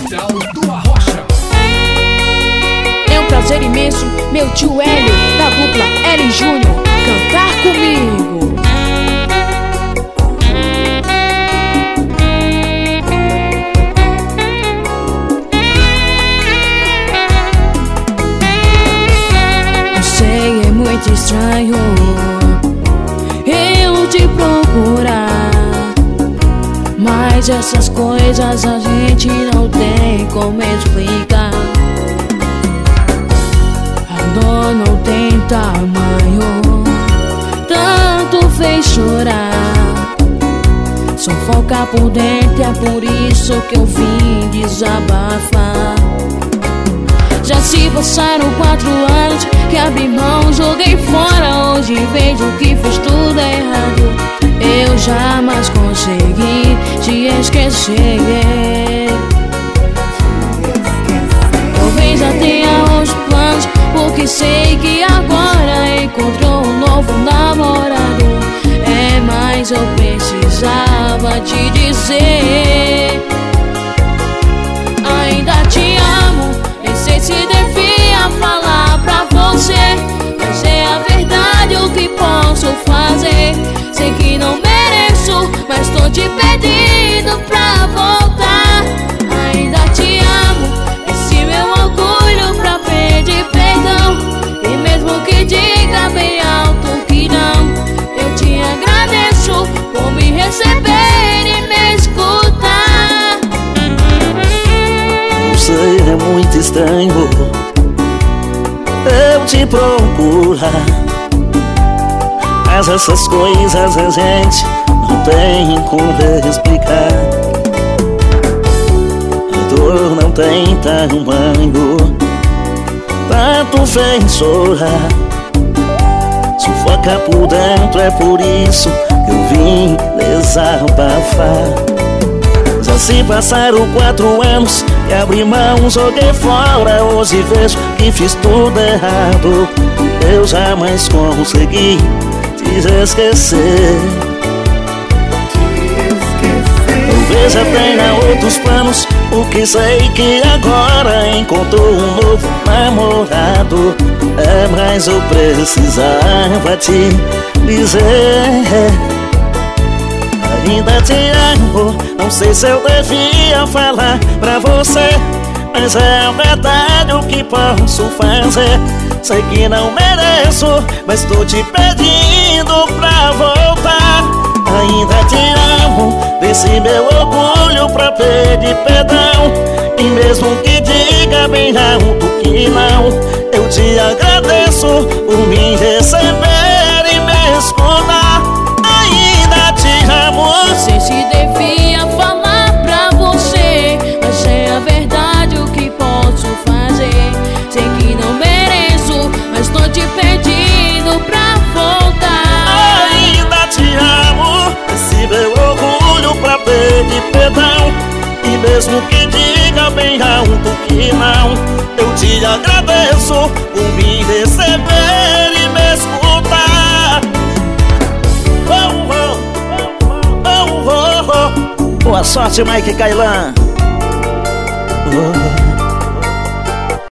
Cristal do Arrocha. É um prazer imenso, meu tio Hélio, da dupla Hélio Júnior, cantar comigo. Eu sei, é muito estranho eu te procurar, mas essas coisas a gente não tem como explicar. A dor não tem tamanho, tanto fez chorar. Sufocar por dentro, é por isso que eu vim desabafar. Já se passaram 4 anos que abri mão, joguei fora. Hoje vejo que fiz tudo errado. Eu jamais consegui te esquecer. Talvez já tenha outros planos, porque sei que agora encontrou um novo namorado. É, mas eu precisava te dizer: ainda te amo. Nem sei se devia falar pra você, mas é a verdade o que posso fazer. Sei que não mereço, mas tô te pedindo pra voltar. Ainda te amo, esse meu orgulho pra pedir perdão. E mesmo que diga bem alto que não, eu te agradeço por me receber e me escutar. Não sei, é muito estranho eu te procurar, mas essas coisas a gente não tem como explicar. A dor não tem tamanho, tanto fez chorar. Sufoca por dentro, é por isso que eu vim desabafar. Já se passaram 4 anos que abri mão, joguei fora. Hoje vejo que fiz tudo errado. Eu jamais consegui te esquecer. Talvez já tenha outros planos, porque sei que agora encontrou um novo namorado. É, mas eu precisava te dizer: ainda te amo. Não sei se eu devia falar pra você, mas é a verdade o que posso fazer. Sei que não mereço, mas tô te pedindo pra voltar. Ainda te amo, desse meu orgulho pra pedir perdão. E mesmo que diga bem alto que não, eu te agradeço por me receber e me escutar. Ainda te amo. Não sei se devia falar pra você, mas é a verdade o que posso fazer. Sei que não mereço, mas tô te pedindo pra voltar. Ainda te amo, esse meu orgulho pra pedir perdão. E mesmo que diga bem alto que não, eu te agradeço por me receber e me escutar. Boa sorte, Mike Kailan.